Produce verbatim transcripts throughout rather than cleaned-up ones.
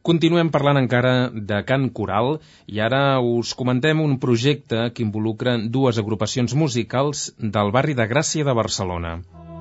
Continuem parlant encara de cant coral i ara us comentem un projecte que involucra dues agrupacions musicals del barri de Gràcia de Barcelona.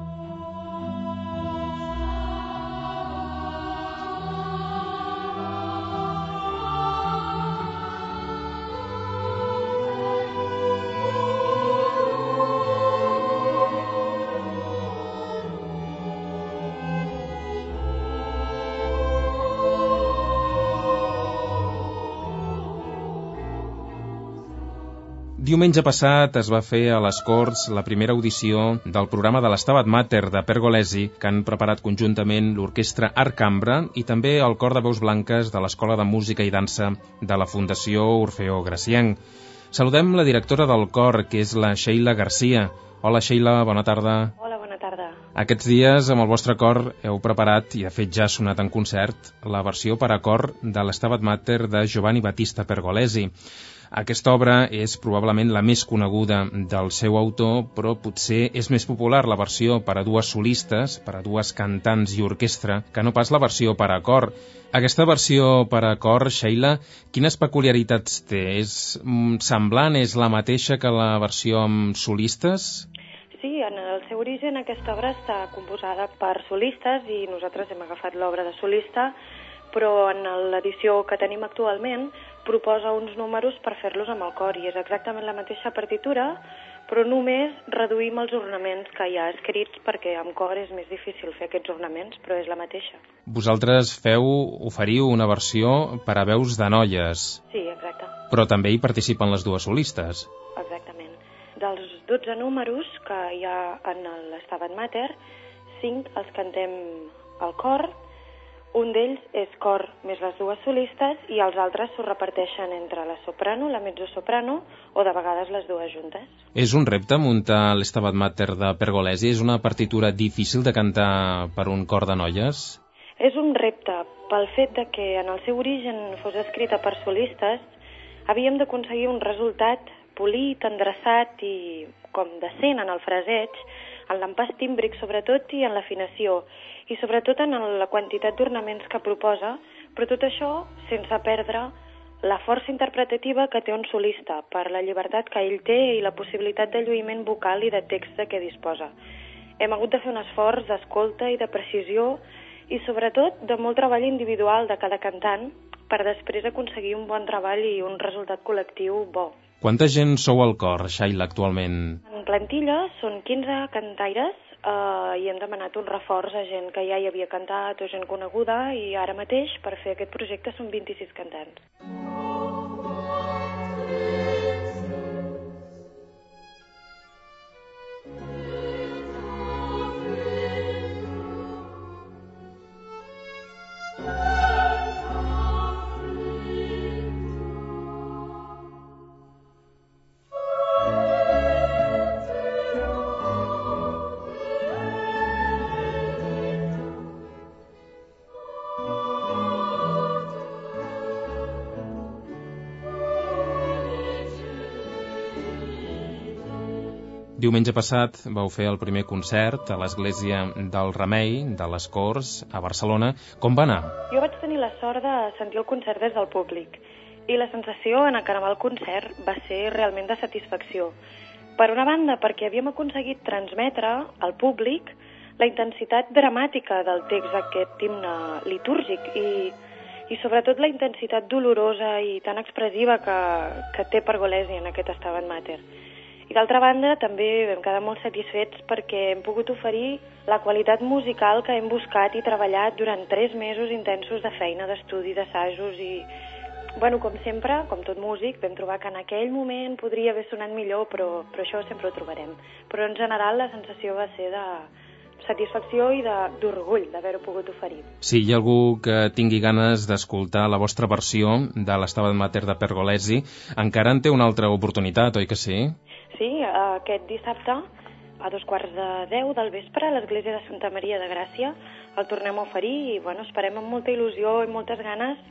Diumenge passat es va fer a les Corts la primera audició del programa de l'Stabat Mater de Pergolesi, que han preparat conjuntament l'Orquestra Art Cambra i també el Cor de Veus Blanques de l'Escola de Música i Dansa de la Fundació Orfeó Gracienc. Saludem la directora del cor, que és la Sheila Garcia. Hola, Sheila, bona tarda. Hola, bona tarda. Aquests dies, amb el vostre cor, heu preparat, i de fet ja ha sonat en concert, la versió per a cor de l'Stabat Mater de Giovanni Battista Pergolesi. Aquesta obra és probablement la més coneguda del seu autor, però potser és més popular la versió per a dues solistes, per a dues cantants i orquestra, que no pas la versió per a cor. Aquesta versió per a cor, Sheila, quines peculiaritats té? És semblant, és la mateixa que la versió amb solistes? Sí, en el seu origen aquesta obra està composada per solistes i nosaltres hem agafat l'obra de solista, però en l'edició que tenim actualment proposa uns números per fer-los amb el cor i és exactament la mateixa partitura, però només reduïm els ornaments que hi ha escrits perquè amb cor és més difícil fer aquests ornaments, però és la mateixa. Vosaltres feu, oferiu una versió per a veus de noies. Sí, exacte. Però també hi participen les dues solistes. Exactament. Dels dotze números que hi ha en l'Stabat Mater, cinc els cantem al cor. Un d'ells és cor més les dues solistes i els altres s'ho reparteixen entre la soprano, la mezzosoprano o de vegades les dues juntes. És un repte muntar l'Stabat Mater de Pergolesi? És una partitura difícil de cantar per un cor de noies? És un repte pel fet de que en el seu origen fos escrita per solistes, havíem d'aconseguir un resultat polit, endreçat i com decent en el fraseig, en l'empàs tímbric sobretot i en l'afinació, i sobretot en la quantitat d'ornaments que proposa, però tot això sense perdre la força interpretativa que té un solista, per la llibertat que ell té i la possibilitat de lluïment vocal i de text de què disposa. Hem hagut de fer un esforç d'escolta i de precisió i sobretot de molt treball individual de cada cantant per després aconseguir un bon treball i un resultat col·lectiu bo. Quanta gent sou al cor, Sheila, actualment? En plantilla són quinze cantaires eh, i hem demanat un reforç a gent que ja hi havia cantat o gent coneguda i ara mateix per fer aquest projecte són vint-i-sis cantants. Diumenge passat vau fer el primer concert a l'església del Remei, de les Corts, a Barcelona. Com va anar? Jo vaig tenir la sort de sentir el concert des del públic i la sensació en acabar el concert va ser realment de satisfacció. Per una banda, perquè havíem aconseguit transmetre al públic la intensitat dramàtica del text d'aquest himne litúrgic i, i sobretot la intensitat dolorosa i tan expressiva que, que té Pergolesi en aquest Stabat Mater. I d'altra banda, també vam quedar molt satisfets perquè hem pogut oferir la qualitat musical que hem buscat i treballat durant tres mesos intensos de feina, d'estudi, d'assajos i, bueno, com sempre, com tot músic, vam trobar que en aquell moment podria haver sonat millor, però, però això sempre ho trobarem. Però en general la sensació va ser de satisfacció i d'orgull d'haver-ho pogut oferir. Si hi ha algú que tingui ganes d'escoltar la vostra versió de l'Stabat Mater de Pergolesi, encara en té una altra oportunitat, oi que sí? Sí, aquest dissabte, a dos quarts de deu del vespre, a l'església de Santa Maria de Gràcia, el tornem a oferir i bueno, esperem amb molta il·lusió i moltes ganes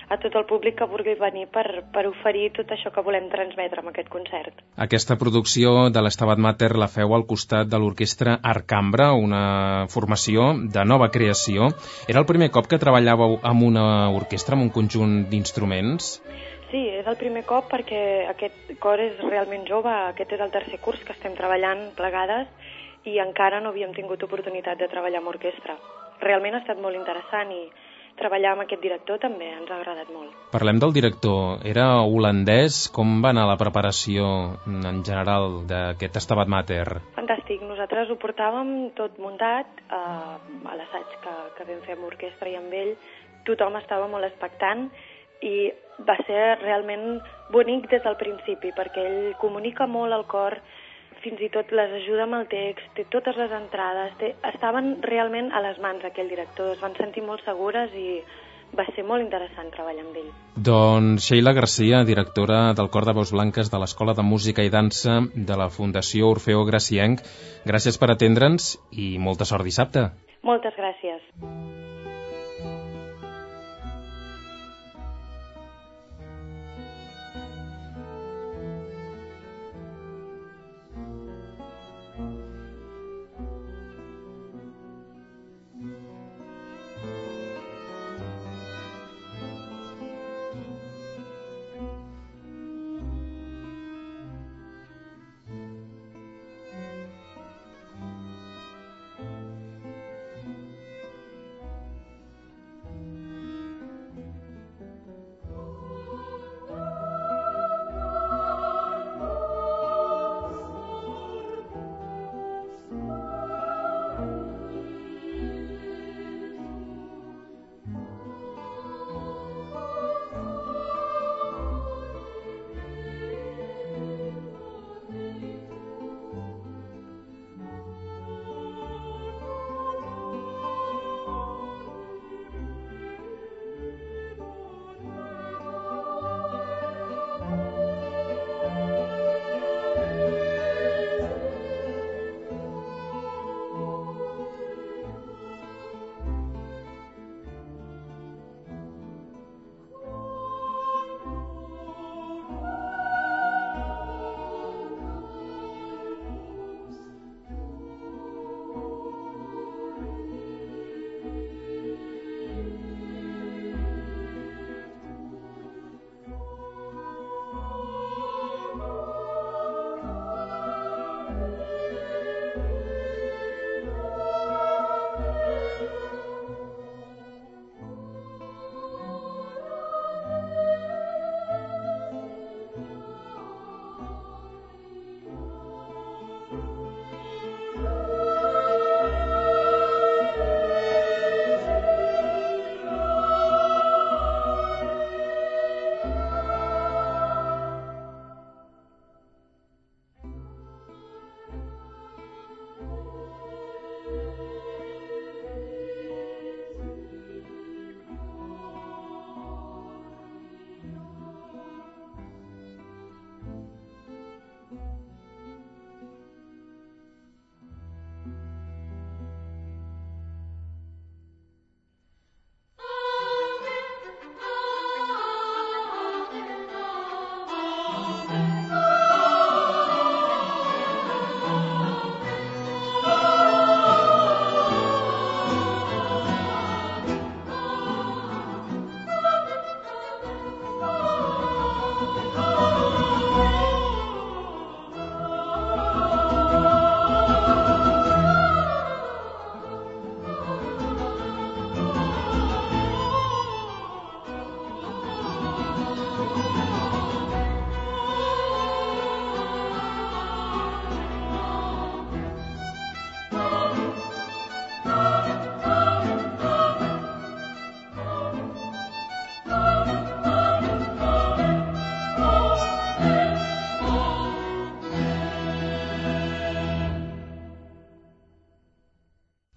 a tot el públic que vulgui venir per, per oferir tot això que volem transmetre amb aquest concert. Aquesta producció de l'Stabat Mater la feu al costat de l'orquestra Arcambra, una formació de nova creació. Era el primer cop que treballàveu amb una orquestra, amb un conjunt d'instruments? Sí, és el primer cop perquè aquest cor és realment jove, aquest és el tercer curs que estem treballant plegades i encara no havíem tingut oportunitat de treballar amb orquestra. Realment ha estat molt interessant i treballar amb aquest director també ens ha agradat molt. Parlem del director. Era holandès. Com va anar la preparació en general d'aquest Stabat Mater? Fantàstic. Nosaltres ho portàvem tot muntat eh, a l'assaig que, que vam fer amb orquestra i amb ell. Tothom estava molt expectant i va ser realment bonic des del principi, perquè ell comunica molt al cor, fins i tot les ajuda amb el text, té totes les entrades, té... estaven realment a les mans aquell director, es van sentir molt segures i va ser molt interessant treballar amb ell. Doncs Sheila Garcia, directora del Cor de Veus Blanques de l'Escola de Música i Dansa de la Fundació Orfeó Gracienc, gràcies per atendre'ns i molta sort dissabte. Moltes gràcies.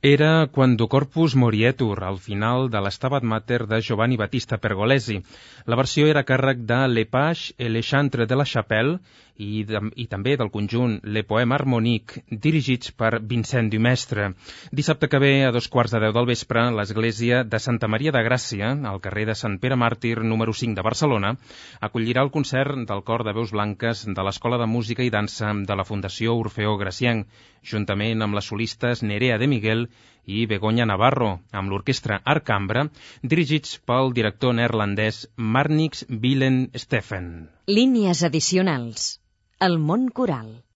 Era Quando Corpus Morietur, al final de l'Stabat Mater de Giovanni Battista Pergolesi. La versió era a càrrec de Lepage et le Chantre de la Chapelle i, de, i també del conjunt Le Poème Harmonique, dirigits per Vincent Dumestre. Dissabte que ve, a dos quarts de deu del vespre, l'església de Santa Maria de Gràcia, al carrer de Sant Pere Màrtir, número cinc de Barcelona, acollirà el concert del cor de veus blanques de l'Escola de Música i Dansa de la Fundació Orfeó Gracienc, juntament amb les solistes Nerea de Miguel i Begoña Navarro, amb l'orquestra Arcambra, dirigits pel director neerlandès Marnix Willem Steffen. Línies addicionals. El món coral.